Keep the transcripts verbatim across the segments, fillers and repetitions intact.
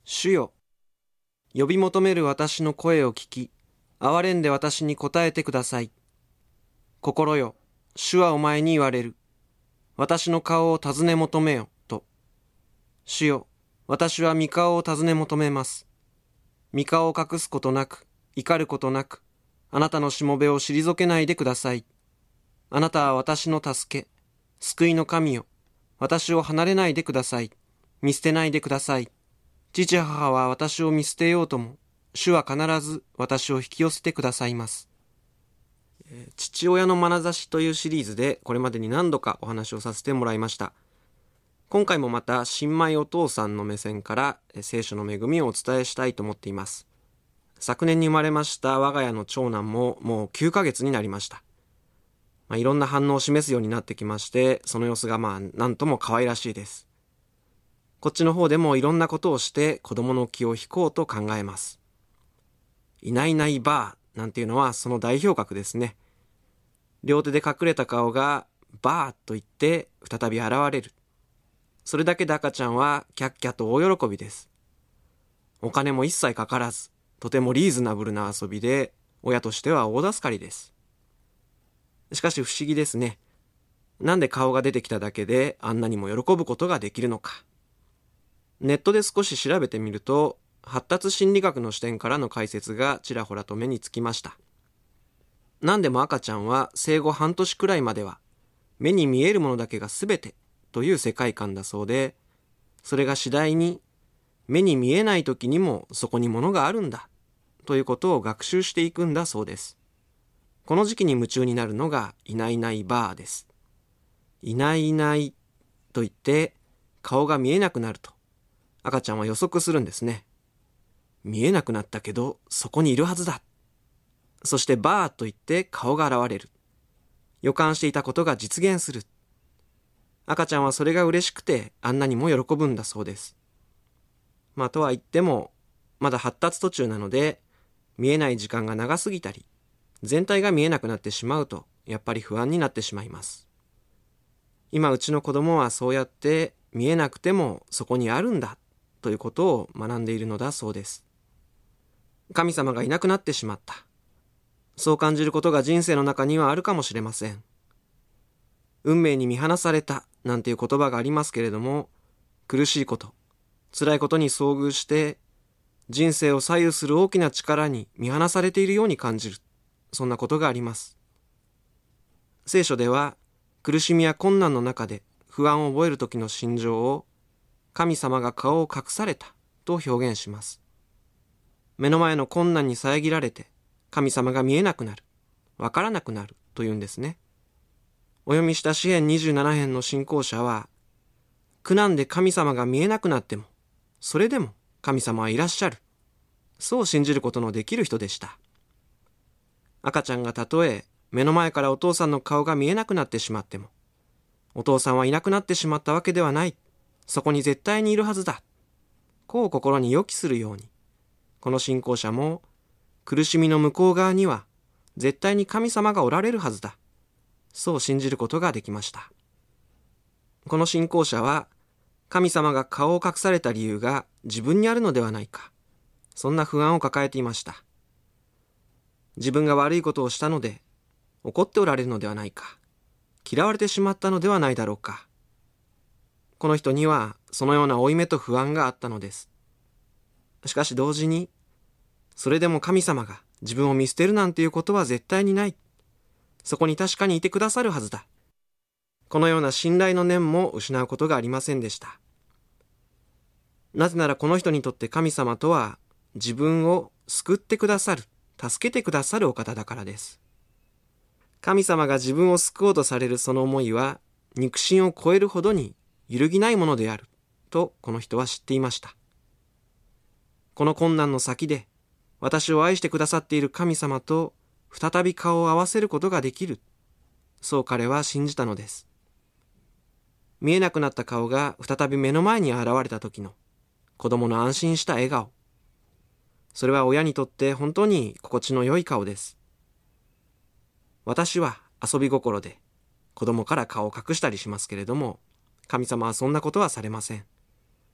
主よ、呼び求める私の声を聞き、憐れんで私に答えてください。心よ、主はお前に言われる。私の顔を尋ね求めよ、と。主よ、私は御顔を尋ね求めます。御顔を隠すことなく、怒ることなく、あなたのしもべを退けないでください。あなたは私の助け、救いの神よ。私を離れないでください。見捨てないでください。父母は私を見捨てようとも、主は必ず私を引き寄せてくださいます。父親の眼差しというシリーズでこれまでに何度かお話をさせてもらいました。今回もまた新米お父さんの目線から聖書の恵みをお伝えしたいと思っています。昨年に生まれました我が家の長男ももうきゅうかげつになりました。まあ、いろんな反応を示すようになってきまして、その様子がまあなんとも可愛らしいです。こっちの方でもいろんなことをして子供の気を引こうと考えます。いないいないばーなんていうのはその代表格ですね。両手で隠れた顔がばーと言って再び現れる。それだけで赤ちゃんはキャッキャと大喜びです。お金も一切かからず、とてもリーズナブルな遊びで、親としては大助かりです。しかし不思議ですね。なんで顔が出てきただけであんなにも喜ぶことができるのか。ネットで少し調べてみると、発達心理学の視点からの解説がちらほらと目につきました。なんでも赤ちゃんは生後半年くらいまでは、目に見えるものだけが全てという世界観だそうで、それが次第に目に見えない時にもそこに物があるんだということを学習していくんだそうです。この時期に夢中になるのがいないいないばーです。いないいないと言って顔が見えなくなると赤ちゃんは予測するんですね。見えなくなったけどそこにいるはずだ。そしてばーと言って顔が現れる。予感していたことが実現する。赤ちゃんはそれが嬉しくてあんなにも喜ぶんだそうです。まあとは言ってもまだ発達途中なので見えない時間が長すぎたり全体が見えなくなってしまうとやっぱり不安になってしまいます。今うちの子供はそうやって見えなくてもそこにあるんだということを学んでいるのだそうです。神様がいなくなってしまった。そう感じることが人生の中にはあるかもしれません。運命に見放されたなんていう言葉がありますけれども、苦しいこと、辛いことに遭遇して人生を左右する大きな力に見放されているように感じる。そんなことがあります。聖書では苦しみや困難の中で不安を覚える時の心情を神様が顔を隠されたと表現します。目の前の困難に遮られて神様が見えなくなる、わからなくなるというんですね。お読みした詩編にじゅうなな編の信仰者は苦難で神様が見えなくなってもそれでも神様はいらっしゃる、そう信じることのできる人でした。赤ちゃんがたとえ目の前からお父さんの顔が見えなくなってしまっても、お父さんはいなくなってしまったわけではない、そこに絶対にいるはずだ、こう心に予期するように、この信仰者も苦しみの向こう側には絶対に神様がおられるはずだ、そう信じることができました。この信仰者は神様が顔を隠された理由が自分にあるのではないか、そんな不安を抱えていました。自分が悪いことをしたので怒っておられるのではないか、嫌われてしまったのではないだろうか。この人にはそのような負い目と不安があったのです。しかし同時に、それでも神様が自分を見捨てるなんていうことは絶対にない。そこに確かにいてくださるはずだ。このような信頼の念も失うことがありませんでした。なぜならこの人にとって神様とは自分を救ってくださる、助けてくださるお方だからです。神様が自分を救おうとされるその思いは肉親を超えるほどに揺るぎないものであるとこの人は知っていました。この困難の先で私を愛してくださっている神様と再び顔を合わせることができる、そう彼は信じたのです。見えなくなった顔が再び目の前に現れた時の子供の安心した笑顔、それは親にとって本当に心地の良い顔です。私は遊び心で子供から顔を隠したりしますけれども、神様はそんなことはされません。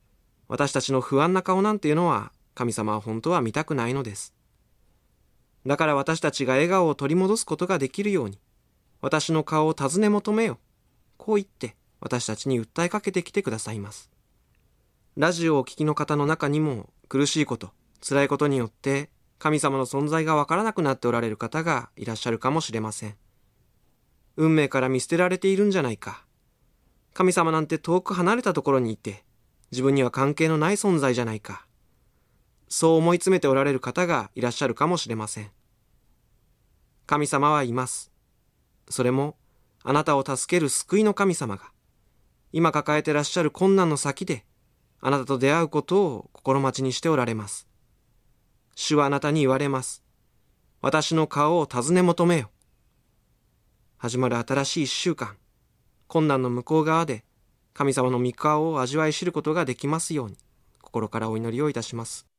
私たちの不安な顔なんていうのは神様は本当は見たくないのです。だから私たちが笑顔を取り戻すことができるように、私の顔を尋ね求めよ。こう言って私たちに訴えかけてきてくださいます。ラジオをお聞きの方の中にも苦しいこと、辛いことによって神様の存在がわからなくなっておられる方がいらっしゃるかもしれません。運命から見捨てられているんじゃないか。神様なんて遠く離れたところにいて、自分には関係のない存在じゃないか。そう思い詰めておられる方がいらっしゃるかもしれません。神様はいます。それもあなたを助ける救いの神様が、今抱えてらっしゃる困難の先で、あなたと出会うことを心待ちにしておられます。主はあなたに言われます。私の顔を尋ね求めよ。始まる新しい一週間、困難の向こう側で神様の御顔を味わい知ることができますように、心からお祈りをいたします。